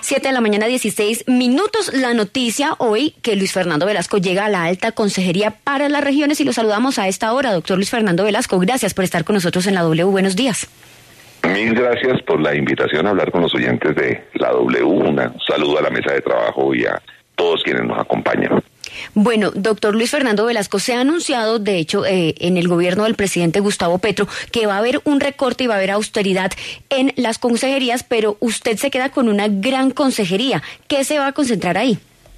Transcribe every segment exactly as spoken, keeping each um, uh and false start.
Siete de la mañana, dieciséis minutos. La noticia hoy que Luis Fernando Velasco llega a la alta consejería para las regiones y lo saludamos a esta hora. Doctor Luis Fernando Velasco, gracias por estar con nosotros en la W. Buenos días. Mil gracias por la invitación a hablar con los oyentes de la W. Un saludo a la mesa de trabajo y a todos quienes nos acompañan. Bueno, doctor Luis Fernando Velasco, se ha anunciado, de hecho, eh, en el gobierno del presidente Gustavo Petro, que va a haber un recorte y va a haber austeridad en las consejerías, pero usted se queda con una gran consejería. ¿Qué se va a concentrar ahí?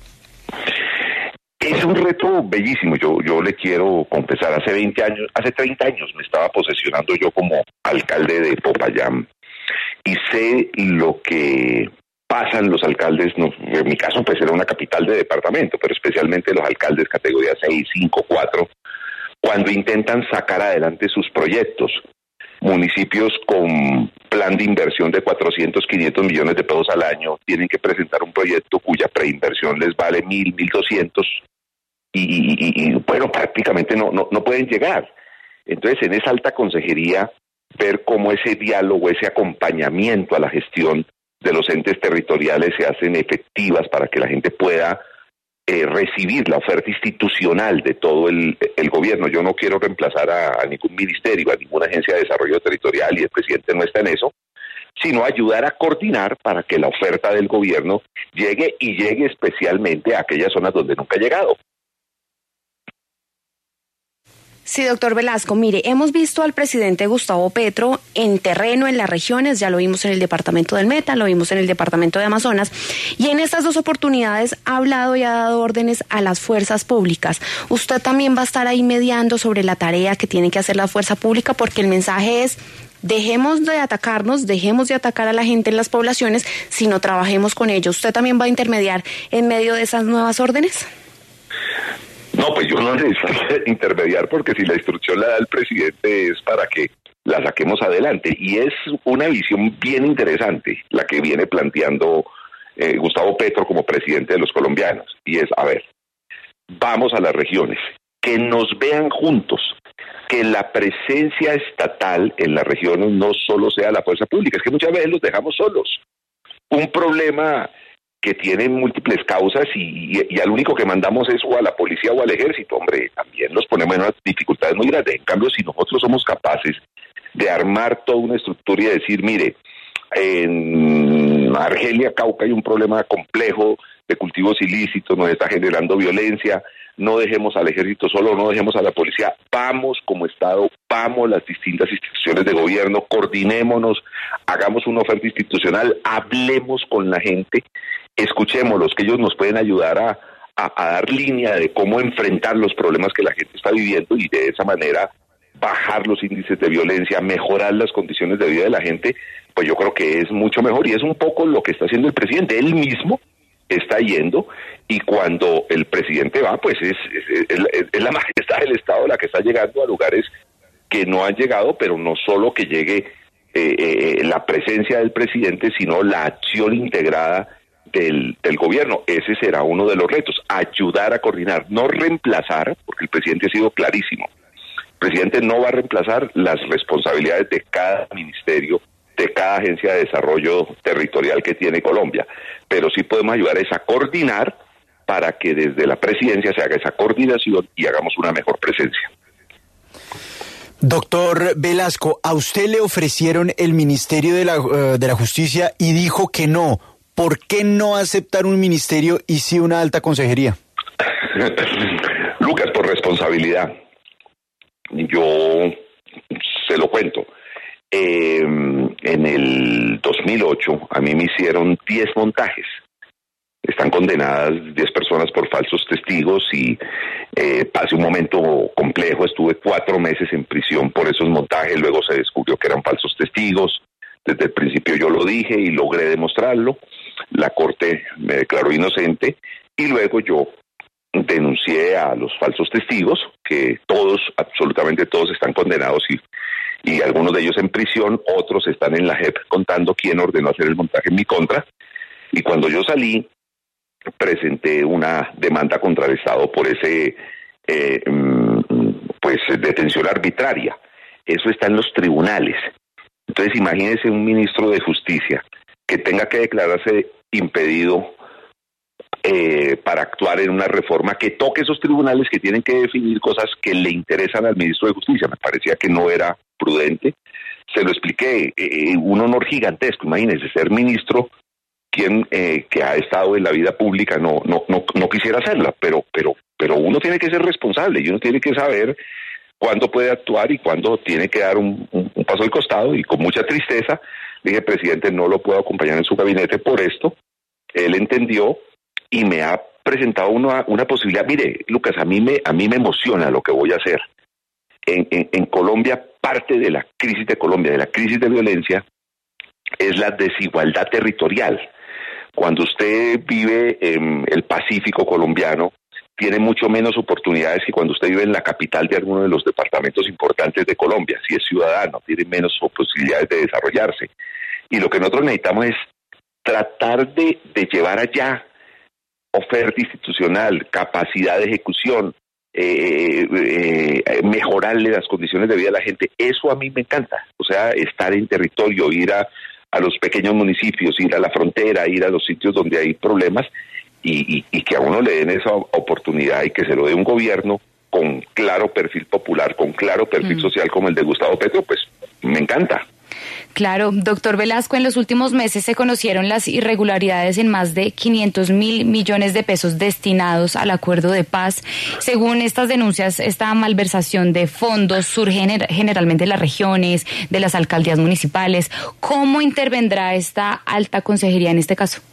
Es un reto bellísimo. Yo, yo le quiero confesar, hace veinte años, hace treinta años me estaba posesionando yo como alcalde de Popayán y sé lo que pasan los alcaldes, no, en mi caso pues era una capital de departamento, pero especialmente los alcaldes categoría seis, cinco, cuatro, cuando intentan sacar adelante sus proyectos. Municipios con plan de inversión de cuatrocientos, quinientos millones de pesos al año tienen que presentar un proyecto cuya preinversión les vale mil, mil doscientos y, y, y bueno, prácticamente no, no, no pueden llegar. Entonces en esa alta consejería ver cómo ese diálogo, ese acompañamiento a la gestión de los entes territoriales se hacen efectivas para que la gente pueda eh, recibir la oferta institucional de todo el, el gobierno. Yo no quiero reemplazar a, a ningún ministerio, a ninguna agencia de desarrollo territorial, y el presidente no está en eso, sino ayudar a coordinar para que la oferta del gobierno llegue y llegue especialmente a aquellas zonas donde nunca ha llegado. Sí, doctor Velasco, mire, hemos visto al presidente Gustavo Petro en terreno en las regiones, ya lo vimos en el departamento del Meta, lo vimos en el departamento de Amazonas, y en estas dos oportunidades ha hablado y ha dado órdenes a las fuerzas públicas. Usted también va a estar ahí mediando sobre la tarea que tiene que hacer la fuerza pública, porque el mensaje es: dejemos de atacarnos, dejemos de atacar a la gente en las poblaciones, sino trabajemos con ellos. ¿Usted también va a intermediar en medio de esas nuevas órdenes? No, pues yo no necesito intermediar, porque si la instrucción la da el presidente es para que la saquemos adelante. Y es una visión bien interesante la que viene planteando eh, Gustavo Petro como presidente de los colombianos. Y es, a ver, vamos a las regiones, que nos vean juntos, que la presencia estatal en las regiones no solo sea la fuerza pública, es que muchas veces los dejamos solos. Un problema que tienen múltiples causas y, y, y al único que mandamos es o a la policía o al ejército. Hombre, también nos ponemos en unas dificultades muy grandes. En cambio, si nosotros somos capaces de armar toda una estructura y decir, mire, en Argelia, Cauca, hay un problema complejo de cultivos ilícitos, nos está generando violencia, no dejemos al ejército solo, no dejemos a la policía, vamos como Estado, vamos las distintas instituciones de gobierno, coordinémonos, hagamos una oferta institucional, hablemos con la gente, escuchémoslos, que ellos nos pueden ayudar a, a, a dar línea de cómo enfrentar los problemas que la gente está viviendo y de esa manera bajar los índices de violencia, mejorar las condiciones de vida de la gente. Pues yo creo que es mucho mejor y es un poco lo que está haciendo el presidente. Él mismo está yendo y cuando el presidente va, pues es, es, es, es la majestad del Estado la que está llegando a lugares que no han llegado, pero no solo que llegue eh, eh, la presencia del presidente, sino la acción integrada Del, del gobierno. Ese será uno de los retos, ayudar a coordinar, no reemplazar, porque el presidente ha sido clarísimo. El presidente no va a reemplazar las responsabilidades de cada ministerio, de cada agencia de desarrollo territorial que tiene Colombia, pero sí podemos ayudar a coordinar para que desde la presidencia se haga esa coordinación y hagamos una mejor presencia. Doctor Velasco, a usted le ofrecieron el Ministerio de la, uh, de la Justicia y dijo que no. ¿Por qué no aceptar un ministerio y sí una alta consejería? Lucas, por responsabilidad. Yo se lo cuento. Eh, en el dos mil ocho a mí me hicieron diez montajes. Están condenadas diez personas por falsos testigos y eh, pasé un momento complejo. Estuve cuatro meses en prisión por esos montajes. Luego se descubrió que eran falsos testigos. Desde el principio yo lo dije y logré demostrarlo. La Corte me declaró inocente y luego yo denuncié a los falsos testigos, que todos, absolutamente todos están condenados y, y algunos de ellos en prisión, otros están en la J E P contando quién ordenó hacer el montaje en mi contra. Y cuando yo salí, presenté una demanda contra el Estado por ese eh, pues detención arbitraria. Eso está en los tribunales. Entonces imagínese un ministro de Justicia que tenga que declararse impedido eh, para actuar en una reforma que toque esos tribunales que tienen que definir cosas que le interesan al ministro de Justicia. Me parecía que no era prudente. Se lo expliqué, eh, un honor gigantesco, imagínense, ser ministro, quien eh, que ha estado en la vida pública no no no no quisiera hacerla, pero pero pero uno tiene que ser responsable y uno tiene que saber cuándo puede actuar y cuándo tiene que dar un, un, un paso al costado. Y con mucha tristeza le dije, presidente, no lo puedo acompañar en su gabinete por esto. Él entendió y me ha presentado una, una posibilidad. Mire, Lucas, a mí me a mí me emociona lo que voy a hacer. En, en, en Colombia, parte de la crisis de Colombia, de la crisis de violencia, es la desigualdad territorial. Cuando usted vive en el Pacífico colombiano, tiene mucho menos oportunidades que cuando usted vive en la capital de alguno de los departamentos importantes de Colombia. Si es ciudadano, tiene menos posibilidades de desarrollarse. Y lo que nosotros necesitamos es tratar de, de llevar allá oferta institucional, capacidad de ejecución, eh, eh, mejorarle las condiciones de vida a la gente. Eso a mí me encanta. O sea, estar en territorio, ir a, a los pequeños municipios, ir a la frontera, ir a los sitios donde hay problemas y, y, y que a uno le den esa oportunidad y que se lo dé un gobierno con claro perfil popular, con claro perfil mm. social como el de Gustavo Petro, pues me encanta. Claro, doctor Velasco, en los últimos meses se conocieron las irregularidades en más de quinientos mil millones de pesos destinados al acuerdo de paz. Según estas denuncias, esta malversación de fondos surge gener- generalmente en las regiones, de las alcaldías municipales. ¿Cómo intervendrá esta alta consejería en este caso?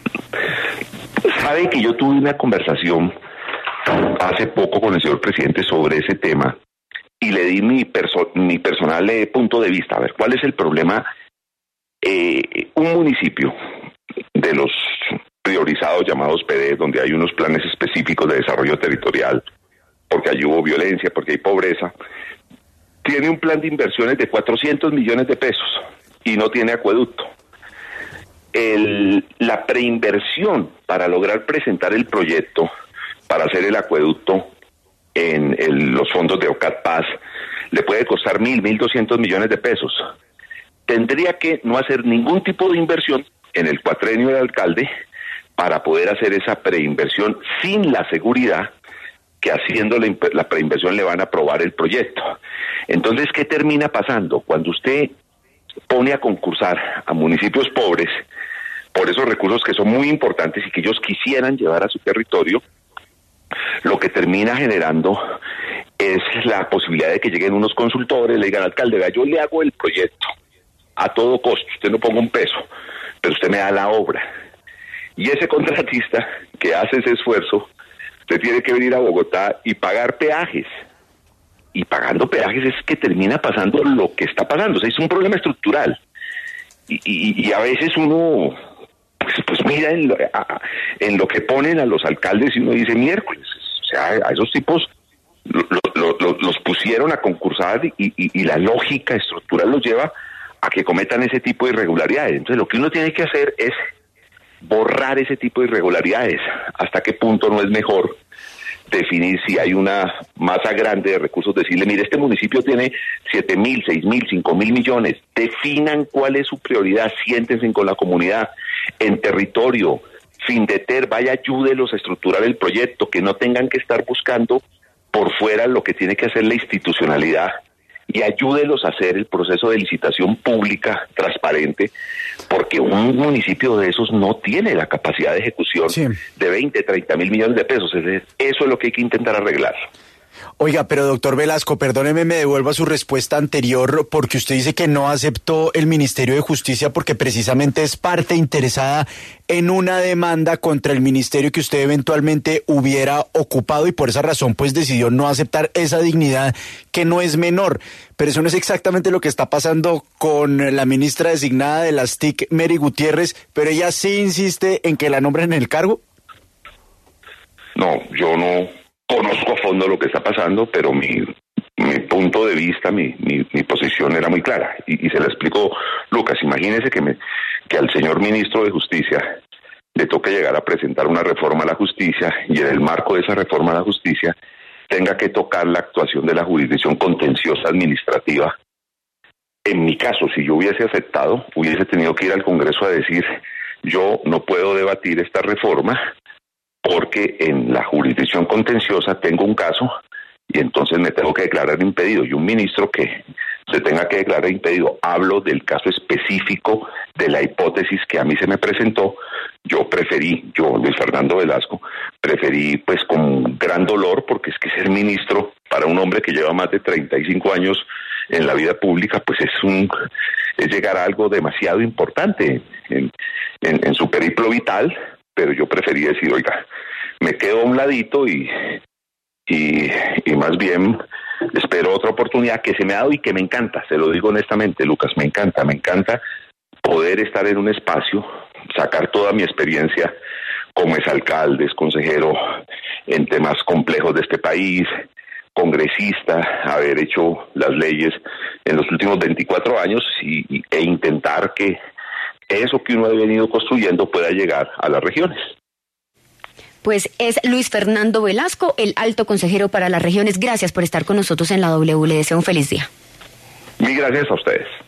Sabe que yo tuve una conversación hace poco con el señor presidente sobre ese tema. Y le di mi, perso- mi personal eh, punto de vista. A ver, ¿cuál es el problema? Eh, un municipio de los priorizados llamados P D, donde hay unos planes específicos de desarrollo territorial, porque allí hubo violencia, porque hay pobreza, tiene un plan de inversiones de cuatrocientos millones de pesos y no tiene acueducto. El, la preinversión para lograr presentar el proyecto para hacer el acueducto en el, los fondos de OCAT Paz, le puede costar mil, mil doscientos millones de pesos. Tendría que no hacer ningún tipo de inversión en el cuatrenio del alcalde para poder hacer esa preinversión sin la seguridad que haciendo la, la preinversión le van a aprobar el proyecto. Entonces, ¿qué termina pasando? Cuando usted pone a concursar a municipios pobres por esos recursos que son muy importantes y que ellos quisieran llevar a su territorio, lo que termina generando es la posibilidad de que lleguen unos consultores, le digan al alcalde, vea, yo le hago el proyecto a todo costo, usted no ponga un peso, pero usted me da la obra. Y ese contratista que hace ese esfuerzo, usted tiene que venir a Bogotá y pagar peajes. Y pagando peajes es que termina pasando lo que está pasando. O sea, es un problema estructural. Y, y, y a veces uno... Pues, pues mira en lo, a, en lo que ponen a los alcaldes y uno dice miércoles, o sea, a esos tipos lo, lo, lo, los pusieron a concursar y, y, y la lógica estructural los lleva a que cometan ese tipo de irregularidades. Entonces lo que uno tiene que hacer es borrar ese tipo de irregularidades. Hasta qué punto no es mejor definir si hay una masa grande de recursos, decirle, mire, este municipio tiene siete mil, seis mil, cinco mil millones, definan cuál es su prioridad, siéntense con la comunidad, en territorio, Findeter, vaya, ayúdelos a estructurar el proyecto, que no tengan que estar buscando por fuera lo que tiene que hacer la institucionalidad, y ayúdelos a hacer el proceso de licitación pública transparente, porque un municipio de esos no tiene la capacidad de ejecución sí. de veinte, treinta mil millones de pesos. Eso es lo que hay que intentar arreglar. Oiga, pero doctor Velasco, perdóneme, me devuelvo a su respuesta anterior, porque usted dice que no aceptó el Ministerio de Justicia porque precisamente es parte interesada en una demanda contra el ministerio que usted eventualmente hubiera ocupado y por esa razón pues decidió no aceptar esa dignidad que no es menor. Pero eso no es exactamente lo que está pasando con la ministra designada de las T I C, Mary Gutiérrez, pero ella sí insiste en que la nombren en el cargo. No, yo no conozco a fondo lo que está pasando, pero mi, mi punto de vista, mi, mi, mi posición era muy clara. Y, y se la explicó Lucas. Imagínese que, me, que al señor ministro de Justicia le toque llegar a presentar una reforma a la justicia y en el marco de esa reforma a la justicia tenga que tocar la actuación de la jurisdicción contenciosa administrativa. En mi caso, si yo hubiese aceptado, hubiese tenido que ir al Congreso a decir, yo no puedo debatir esta reforma porque en la jurisdicción contenciosa tengo un caso y entonces me tengo que declarar impedido. Y un ministro que se tenga que declarar impedido, hablo del caso específico de la hipótesis que a mí se me presentó. Yo preferí, yo, Luis Fernando Velasco, preferí pues con gran dolor, porque es que ser ministro para un hombre que lleva más de treinta y cinco años en la vida pública, pues es un es llegar a algo demasiado importante en, en, en su periplo vital, pero yo preferí decir, oiga, me quedo a un ladito y, y, y más bien espero otra oportunidad que se me ha dado y que me encanta, se lo digo honestamente, Lucas, me encanta, me encanta poder estar en un espacio, sacar toda mi experiencia como exalcalde, ex consejero en temas complejos de este país, congresista, haber hecho las leyes en los últimos veinticuatro años y, e intentar que eso que uno ha venido construyendo pueda llegar a las regiones. Pues es Luis Fernando Velasco, el alto consejero para las regiones. Gracias por estar con nosotros en la W. Le deseo un feliz día. Mil gracias a ustedes.